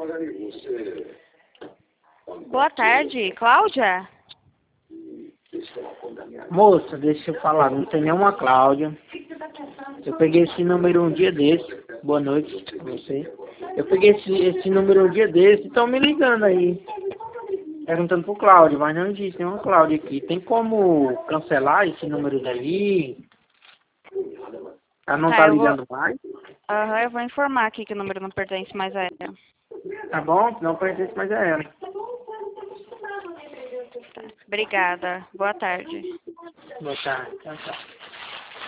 Boa tarde, Cláudia? Moça, deixa eu falar, não tem nenhuma Cláudia. Eu peguei esse número um dia desse. Boa noite pra você. Eu peguei esse número um dia desse e estão me ligando aí. Perguntando pro Cláudio, mas não existe nenhuma Cláudia aqui. Tem como cancelar esse número daí? Ela não tá Eu vou... ligando mais? eu vou informar aqui que o número não pertence mais a ela. Tá bom? Não pertence mais a ela. Obrigada. Boa tarde. Boa tarde. Tchau, tchau.